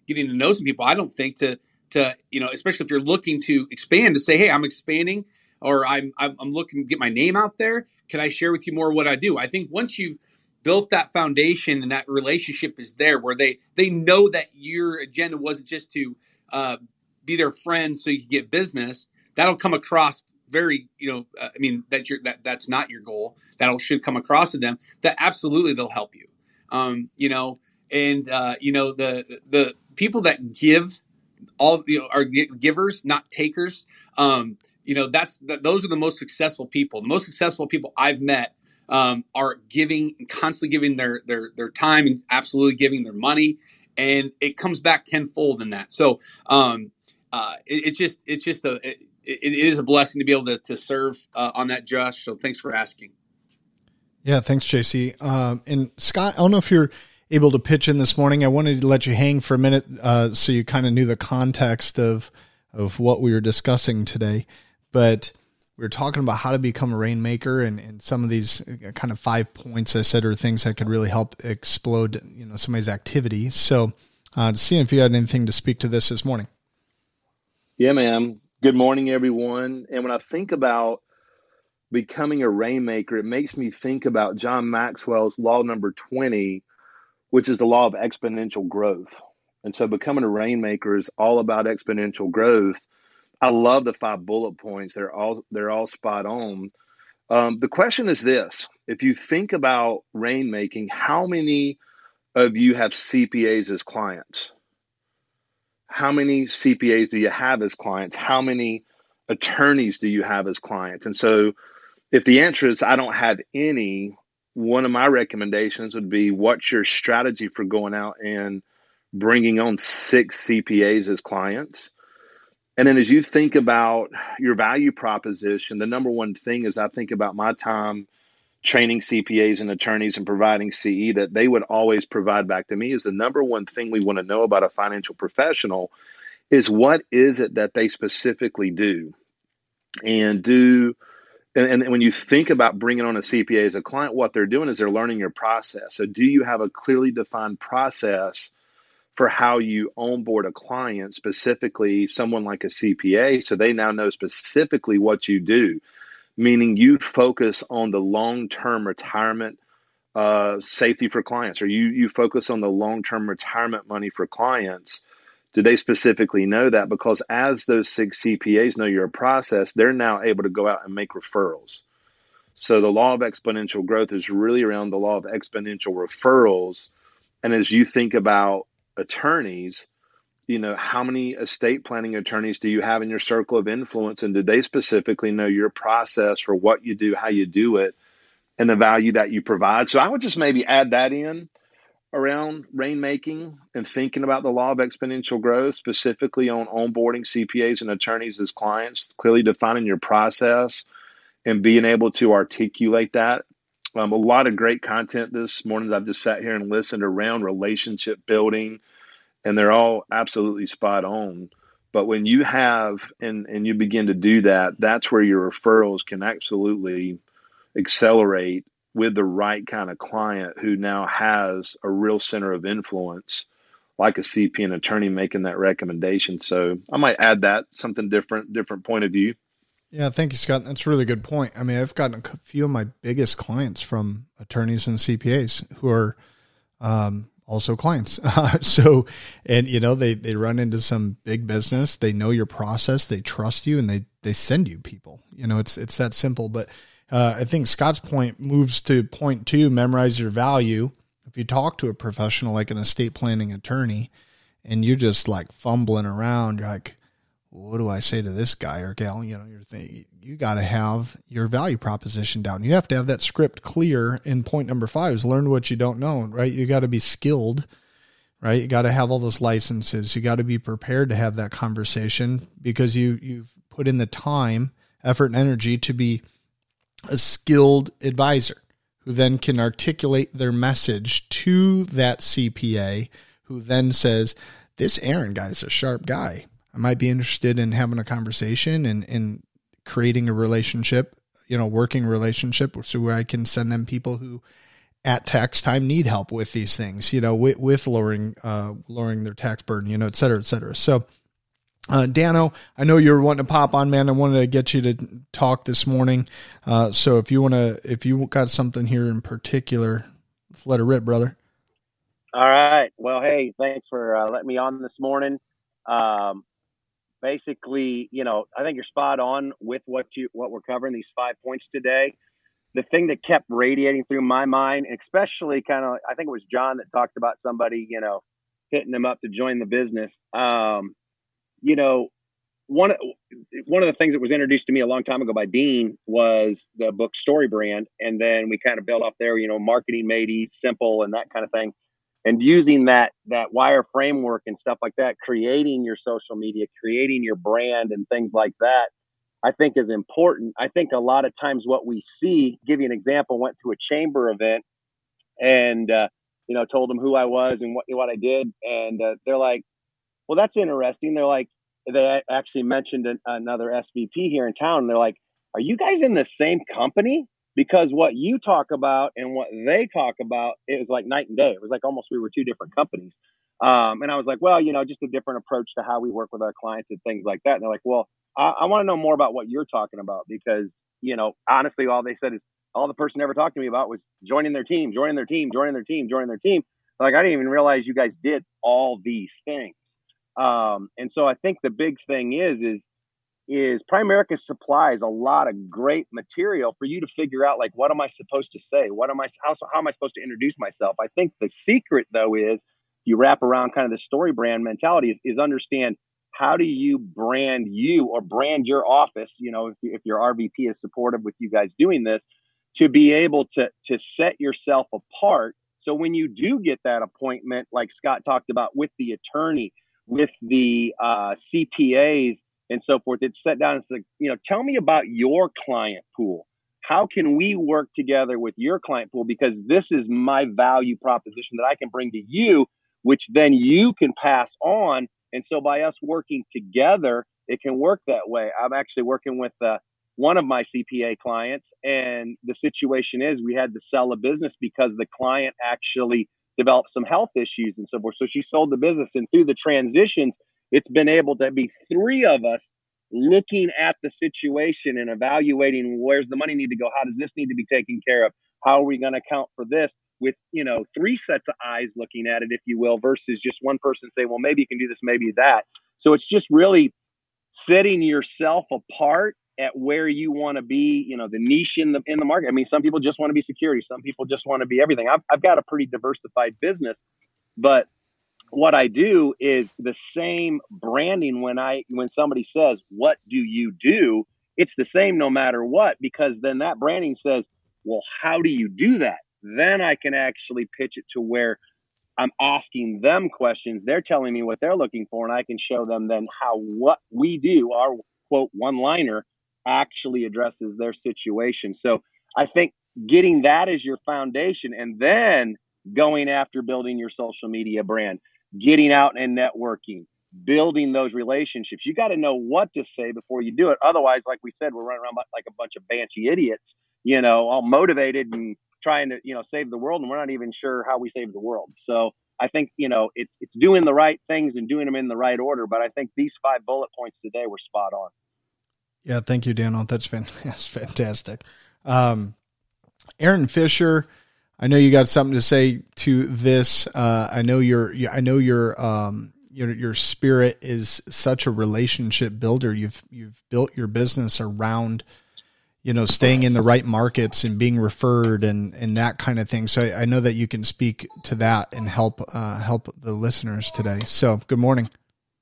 getting to know some people, I don't think to, to, you know, especially if you're looking to expand, to say, hey, I'm expanding, or I'm, I'm, I'm looking to get my name out there. Can I share with you more of what I do? I think once you've built that foundation and that relationship is there, where they, they know that your agenda wasn't just to uh, be their friend so you can get business, that'll come across very, you know, uh, I mean, that you're, that that's not your goal. That'll should come across to them that absolutely they'll help you. Um, you know, and, uh, you know, the, the people that give all, you know, are givers, not takers. Um, you know, that's, that, those are the most successful people. The most successful people I've met, um, are giving, constantly giving their, their, their time and absolutely giving their money. And it comes back tenfold in that. So, um, uh, it, it's just, it's just a, it, it is a blessing to be able to, to serve, uh, on that, Josh. So thanks for asking. Yeah. Thanks, J C. Um, and Scott, I don't know if you're able to pitch in this morning. I wanted to let you hang for a minute, uh, so you kind of knew the context of, of what we were discussing today, but we were talking about how to become a rainmaker, and, and some of these kind of five points I said are things that could really help explode, you know, somebody's activity. So, uh, to see if you had anything to speak to this this morning. Yeah, ma'am. Good morning, everyone. And when I think about becoming a rainmaker, it makes me think about John Maxwell's law number twenty, which is the law of exponential growth. And so becoming a rainmaker is all about exponential growth. I love the five bullet points. They're all, they're all spot on. Um, the question is this: if you think about rainmaking, how many of you have C P As as clients? How many C P As do you have as clients? How many attorneys do you have as clients? And so if the answer is I don't have any, one of my recommendations would be, what's your strategy for going out and bringing on six C P As as clients? And then as you think about your value proposition, the number one thing is I think about my time training C P As and attorneys and providing C E that they would always provide back to me is the number one thing we want to know about a financial professional is what is it that they specifically do and do. And, and when you think about bringing on a C P A as a client, what they're doing is they're learning your process. So do you have a clearly defined process for how you onboard a client, specifically someone like a C P A, so they now know specifically what you do, meaning you focus on the long-term retirement uh, safety for clients, or you, you focus on the long-term retirement money for clients. Do they specifically know that? Because as those six C P As know your process, they're now able to go out and make referrals. So the law of exponential growth is really around the law of exponential referrals. And as you think about attorneys, you know, how many estate planning attorneys do you have in your circle of influence? And do they specifically know your process for what you do, how you do it, and the value that you provide? So I would just maybe add that in around rainmaking and thinking about the law of exponential growth, specifically on onboarding C P As and attorneys as clients, clearly defining your process and being able to articulate that. Um, a lot of great content this morning that I've just sat here and listened around relationship building, and they're all absolutely spot on. But when you have and, and you begin to do that, that's where your referrals can absolutely accelerate with the right kind of client who now has a real center of influence, like a C P and attorney making that recommendation. So I might add that, something different, different point of view. Yeah, thank you, Scott. That's a really good point. I mean, I've gotten a few of my biggest clients from attorneys and C P As who are um, also clients. Uh, so, and, you know, they, they run into some big business. They know your process. They trust you, and they, they send you people. You know, it's it's that simple. But uh, I think Scott's point moves to point two, memorize your value. If you talk to a professional like an estate planning attorney and you're just like fumbling around, you're like, what do I say to this guy or gal? You know, you're thinking, you got to have your value proposition down. You have to have that script clear. And point number five is learn what you don't know, right? You got to be skilled, right? You got to have all those licenses. You got to be prepared to have that conversation because you, you've put in the time, effort, and energy to be a skilled advisor who then can articulate their message to that C P A, who then says, this Aaron guy's a sharp guy. I might be interested in having a conversation and, and creating a relationship, you know, working relationship so where I can send them people who at tax time need help with these things, you know, with, with lowering, uh, lowering their tax burden, you know, et cetera, et cetera. So, uh, Dano, I know you're wanting to pop on, man. I wanted to get you to talk this morning. Uh, so if you want to, if you got something here in particular, let's let it rip, brother. All right. Well, hey, thanks for uh, letting me on this morning. Um, basically, you know, I think you're spot on with what you, what we're covering, these five points today. The thing that kept radiating through my mind, especially kind of, I think it was John that talked about somebody, you know, hitting them up to join the business. Um, you know, one, one of the things that was introduced to me a long time ago by Dean was the book Story Brand. And then we kind of built up there, you know, marketing made easy, simple and that kind of thing. And using that, that wire framework and stuff like that, creating your social media, creating your brand and things like that, I think is important. I think a lot of times what we see, give you an example, went to a chamber event and, uh, you know, told them who I was and what, what I did. And uh, they're like, well, that's interesting. They're like, they actually mentioned an, another S V P here in town. And they're like, are you guys in the same company? Because what you talk about and what they talk about, it was like night and day. It was like almost we were two different companies. Um, and I was like, well, you know, just a different approach to how we work with our clients and things like that. And they're like, well, I, I want to know more about what you're talking about because, you know, honestly, all they said is all the person ever talked to me about was joining their team, joining their team, joining their team, joining their team. Like, I didn't even realize you guys did all these things. Um, and so I think the big thing is, is, is Primerica supplies a lot of great material for you to figure out, like, what am I supposed to say? What am I, how, how am I supposed to introduce myself? I think the secret though is you wrap around kind of the story brand mentality is, is understand how do you brand you or brand your office? You know, if, if your R V P is supportive with you guys doing this, to be able to, to set yourself apart. So when you do get that appointment, like Scott talked about with the attorney, with the uh, C P As and so forth, it's set down and it's like, you know, tell me about your client pool. How can we work together with your client pool? Because this is my value proposition that I can bring to you, which then you can pass on. And so by us working together, it can work that way. I'm actually working with uh, one of my C P A clients, and the situation is we had to sell a business because the client actually developed some health issues and so forth. So she sold the business, and through the transitions, it's been able to be three of us looking at the situation and evaluating where's the money need to go? How does this need to be taken care of? How are we going to account for this? With, you know, three sets of eyes looking at it, if you will, versus just one person say, well, maybe you can do this, maybe that. So it's just really setting yourself apart at where you want to be, you know, the niche in the in the market. I mean, some people just want to be security. Some people just want to be everything. I've, I've got a pretty diversified business, but what I do is the same branding. When I when somebody says, what do you do? It's the same no matter what, because then that branding says, well, how do you do that? Then I can actually pitch it to where I'm asking them questions. They're telling me what they're looking for, and I can show them then how what we do, our quote one-liner, actually addresses their situation. So I think getting that as your foundation and then going after building your social media brand, getting out and networking, building those relationships. You got to know what to say before you do it. Otherwise, like we said, we're running around like a bunch of banshee idiots, you know, all motivated and trying to, you know, save the world, and we're not even sure how we save the world. So I think, you know, it's it's doing the right things and doing them in the right order. But I think these five bullet points today were spot on. Yeah, thank you, Daniel. That's fantastic. That's fantastic. Um, Aaron Fisher, I know you got something to say to this. Uh, I know your, I know your, um, your, your spirit is such a relationship builder. You've, you've built your business around, you know, staying in the right markets and being referred and, and that kind of thing. So I, I know that you can speak to that and help, uh, help the listeners today. So good morning.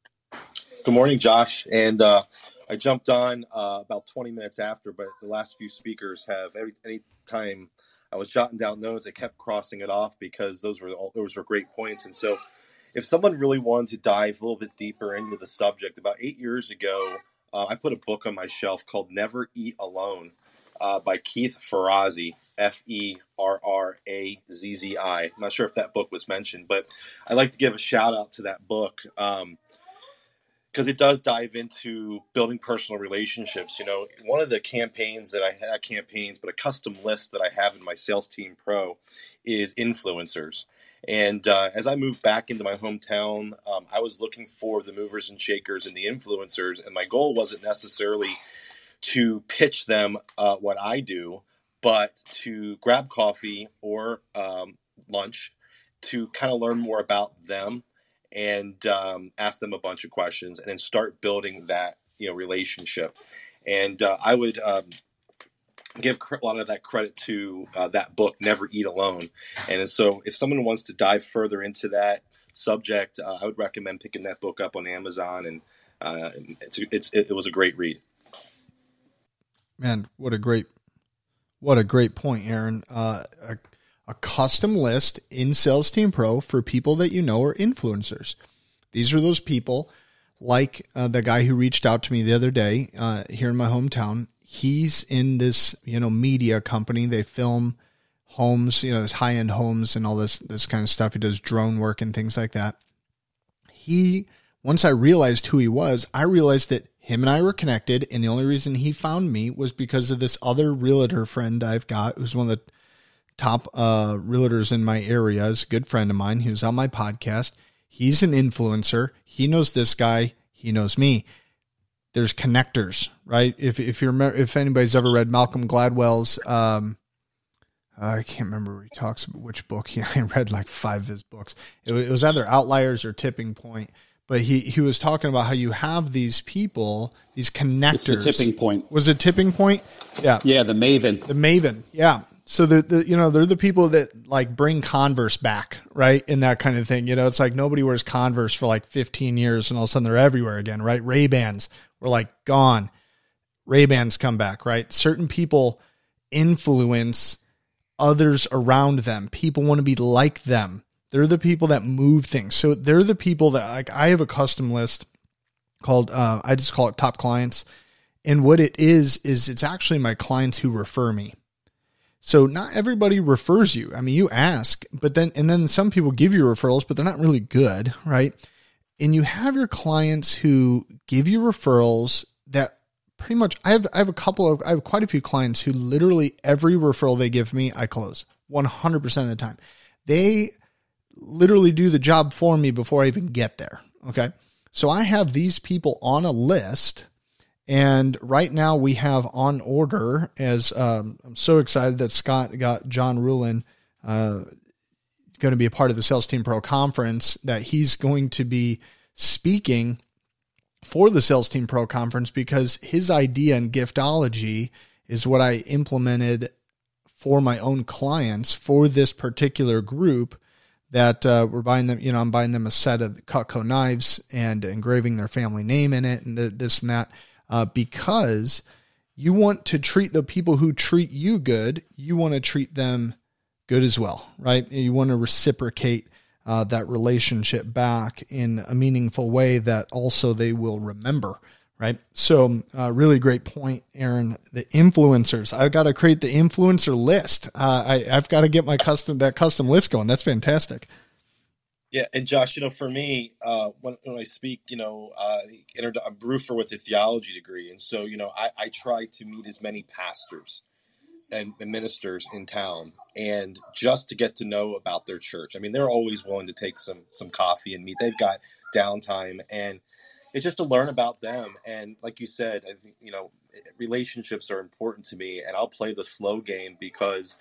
Good morning, Josh. And, uh, I jumped on, uh, about twenty minutes after, but the last few speakers have every, any time I was jotting down notes, I kept crossing it off because those were all, those were great points. And so if someone really wanted to dive a little bit deeper into the subject, about eight years ago, uh, I put a book on my shelf called Never Eat Alone uh, by Keith Ferrazzi, F E R R A Z Z I. I'm not sure if that book was mentioned, but I'd like to give a shout out to that book. Um, because it does dive into building personal relationships. You know, one of the campaigns that I had campaigns, but a custom list that I have in my Sales Team Pro is influencers. And uh, as I moved back into my hometown, um, I was looking for the movers and shakers and the influencers. And my goal wasn't necessarily to pitch them uh, what I do, but to grab coffee or um, lunch to kind of learn more about them and um, ask them a bunch of questions and then start building that, you know, relationship. And uh, I would um, give a lot of that credit to uh, that book, Never Eat Alone. And so if someone wants to dive further into that subject, uh, I would recommend picking that book up on Amazon. And uh, it's, it's, it was a great read. Man, what a great, what a great point, Aaron. Uh, a, a custom list in Sales Team Pro for people that you know are influencers. These are those people like uh, the guy who reached out to me the other day uh, here in my hometown. He's in this, you know, media company. They film homes, you know, this high-end homes and all this, this kind of stuff. He does drone work and things like that. He, once I realized who he was, I realized that him and I were connected, and the only reason he found me was because of this other realtor friend I've got, who's one of the top uh, realtors in my area. Is a good friend of mine. He was on my podcast. He's an influencer. He knows this guy. He knows me. There's connectors, right? If if you remember, if anybody's ever read Malcolm Gladwell's, um, I can't remember where he talks about which book. He, I read like five of his books. It, it was either Outliers or Tipping Point. But he, he was talking about how you have these people, these connectors. It's the Tipping Point. Was it Tipping Point? Yeah. Yeah, the Maven. The Maven, yeah. So the, the you know, they're the people that like bring Converse back, right? And that kind of thing. You know, it's like nobody wears Converse for like fifteen years and all of a sudden they're everywhere again, right? Ray-Bans were like gone. Ray-Bans come back, right? Certain people influence others around them. People want to be like them. They're the people that move things. So they're the people that, like, I have a custom list called, uh, I just call it Top Clients. And what it is, is it's actually my clients who refer me. So not everybody refers you. I mean, you ask, but then, and then some people give you referrals, but they're not really good, right? And you have your clients who give you referrals that pretty much, I have, I have a couple of, I have quite a few clients who literally every referral they give me, I close one hundred percent of the time. They literally do the job for me before I even get there. Okay. So I have these people on a list, and right now we have on order as, um, I'm so excited that Scott got John Rulin, uh, going to be a part of the Sales Team Pro conference, that he's going to be speaking for the Sales Team Pro conference, because his idea in giftology is what I implemented for my own clients for this particular group. That uh, we're buying them, you know, I'm buying them a set of Cutco knives and engraving their family name in it and th- this and that, uh, because you want to treat the people who treat you good. You want to treat them good as well, right? You want to reciprocate uh, that relationship back in a meaningful way that also they will remember, right? So uh, really great point, Aaron. The influencers, I've got to create the influencer list. Uh, I, I've got to get my custom, that custom list going. That's fantastic. Yeah. And Josh, you know, for me, uh, when, when I speak, you know, uh, I'm a roofer with a theology degree. And so, you know, I, I try to meet as many pastors and, and ministers in town, and just to get to know about their church. I mean, they're always willing to take some, some coffee and meet. They've got downtime, and it's just to learn about them. And like you said, I think, you know, relationships are important to me, and I'll play the slow game because,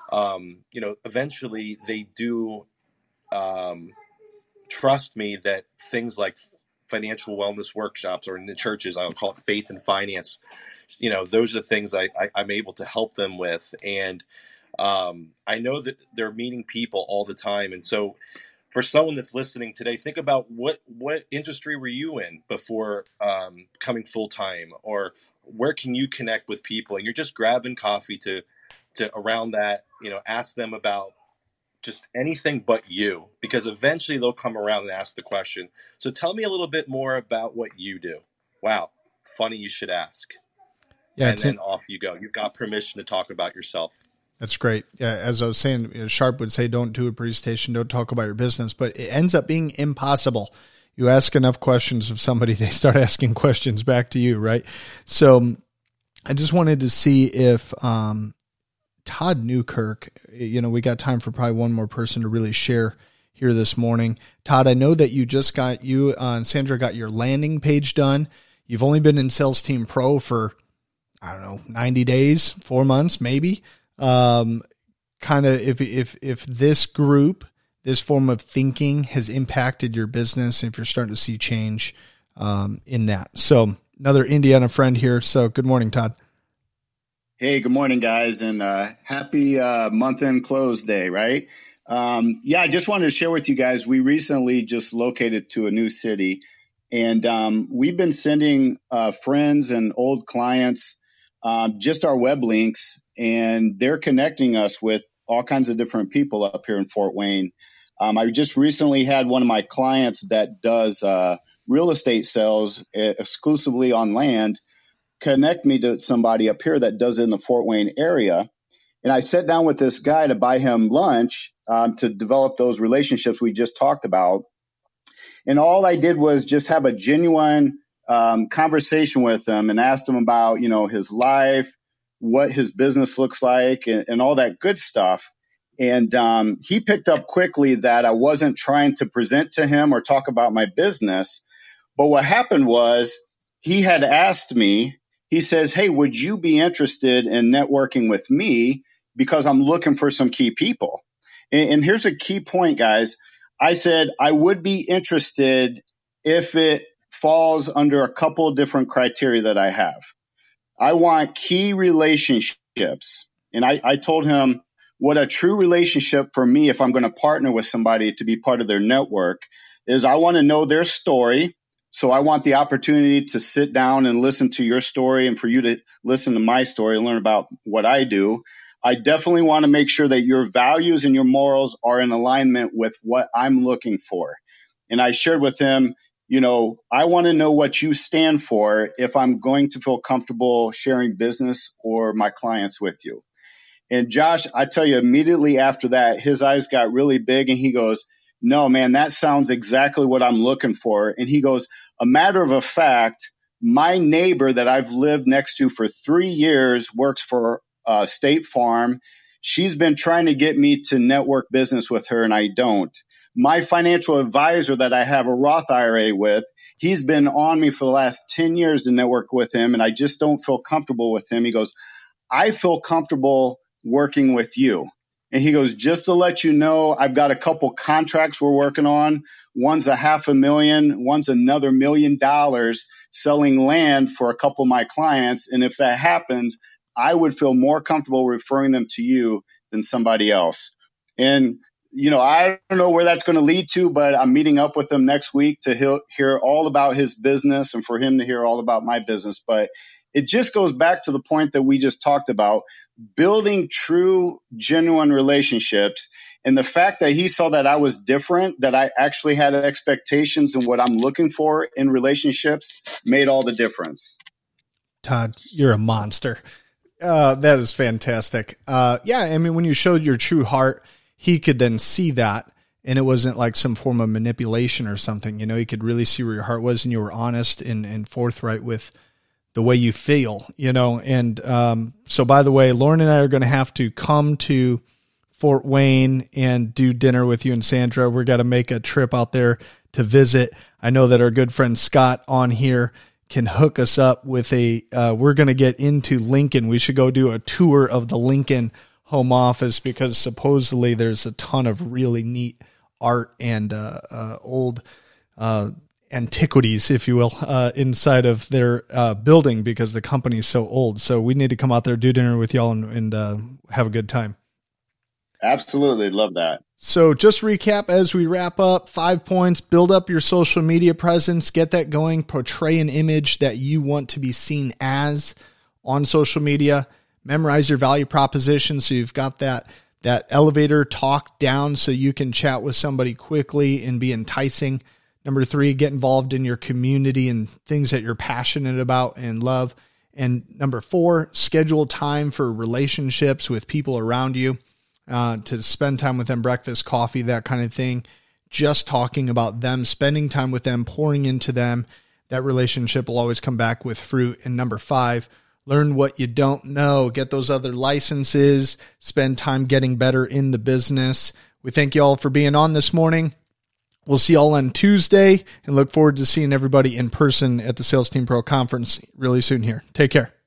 um, you know, eventually they do um, trust me that things like financial wellness workshops, or in the churches, I'll call it faith and finance, you know, those are the things I, I, I'm able to help them with. And um, I know that they're meeting people all the time. And so for someone that's listening today, think about what, what industry were you in before um, coming full time, or where can you connect with people? And you're just grabbing coffee to, to around that, you know, ask them about just anything but you, because eventually they'll come around and ask the question. So tell me a little bit more about what you do. Wow. Funny you should ask. Yeah, and then in- off you go. You've got permission to talk about yourself. That's great. Yeah, as I was saying, you know, Sharp would say, don't do a presentation, don't talk about your business, but it ends up being impossible. you ask enough questions of somebody, they start asking questions back to you, right? So I just wanted to see if um, Todd Newkirk, you know, we got time for probably one more person to really share here this morning. Todd, I know that you just got, you uh, and Sandra got your landing page done. You've only been in Sales Team Pro for, I don't know, ninety days, four months, maybe. Um, kind of if, if, if this group, this form of thinking has impacted your business, if you're starting to see change um, in that. So another Indiana friend here. So good morning, Todd. Hey, good morning, guys, and uh, happy uh, month-end close day, right? Um, yeah, I just wanted to share with you guys, we recently just located to a new city, and um, we've been sending uh, friends and old clients uh, just our web links, and they're connecting us with all kinds of different people up here in Fort Wayne. Um, I just recently had one of my clients that does uh, real estate sales exclusively on land connect me to somebody up here that does it in the Fort Wayne area. And I sat down with this guy to buy him lunch um, to develop those relationships we just talked about. And all I did was just have a genuine um, conversation with him and asked him about, you know, his life, what his business looks like, and, and all that good stuff. And um, he picked up quickly that I wasn't trying to present to him or talk about my business. But what happened was he had asked me, he says, hey, would you be interested in networking with me? Because I'm looking for some key people. And, and here's a key point, guys. I said, I would be interested if it falls under a couple of different criteria that I have. I want key relationships. And I, I told him what a true relationship for me, if I'm going to partner with somebody to be part of their network, is I want to know their story. So I want the opportunity to sit down and listen to your story and for you to listen to my story and learn about what I do. I definitely want to make sure that your values and your morals are in alignment with what I'm looking for. And I shared with him, you know, I want to know what you stand for if I'm going to feel comfortable sharing business or my clients with you. And Josh, I tell you, immediately after that, his eyes got really big and he goes, no, man, that sounds exactly what I'm looking for. And he goes, a matter of a fact, my neighbor that I've lived next to for three years works for uh, State Farm. She's been trying to get me to network business with her, and I don't. My financial advisor that I have a Roth I R A with, he's been on me for the last ten years to network with him, and I just don't feel comfortable with him. He goes, I feel comfortable working with you. And he goes, just to let you know, I've got a couple contracts we're working on. One's a half a million, one's another million dollars selling land for a couple of my clients. And if that happens, I would feel more comfortable referring them to you than somebody else. And, you know, I don't know where that's going to lead to, but I'm meeting up with him next week to hear, hear all about his business and for him to hear all about my business. But it just goes back to the point that we just talked about, building true, genuine relationships. And the fact that he saw that I was different, that I actually had expectations and what I'm looking for in relationships made all the difference. Todd, you're a monster. Uh, that is fantastic. Uh, yeah, I mean, when you showed your true heart, he could then see that. And it wasn't like some form of manipulation or something. You know, he could really see where your heart was and you were honest and, and forthright with the way you feel, you know. And um, so, by the way, Lauren and I are going to have to come to Fort Wayne and do dinner with you and Sandra. We're going to make a trip out there to visit. I know that our good friend Scott on here can hook us up with a, uh, we're going to get into Lincoln. We should go do a tour of the Lincoln home office because supposedly there's a ton of really neat art and uh, uh, old uh antiquities, if you will, uh, inside of their uh, building because the company's so old. So we need to come out there, do dinner with y'all and, and uh, have a good time. Absolutely. Love that. So just recap as we wrap up, five points, build up your social media presence, get that going, portray an image that you want to be seen as on social media, memorize your value proposition. So you've got that, that elevator talk down so you can chat with somebody quickly and be enticing. Number three, get involved in your community and things that you're passionate about and love. And number four, schedule time for relationships with people around you, uh, to spend time with them, breakfast, coffee, that kind of thing. just talking about them, spending time with them, pouring into them. That relationship will always come back with fruit. And number five, learn what you don't know. Get those other licenses. Spend time getting better in the business. We thank you all for being on this morning. We'll see you all on Tuesday and look forward to seeing everybody in person at the Sales Team Pro Conference really soon here. Take care.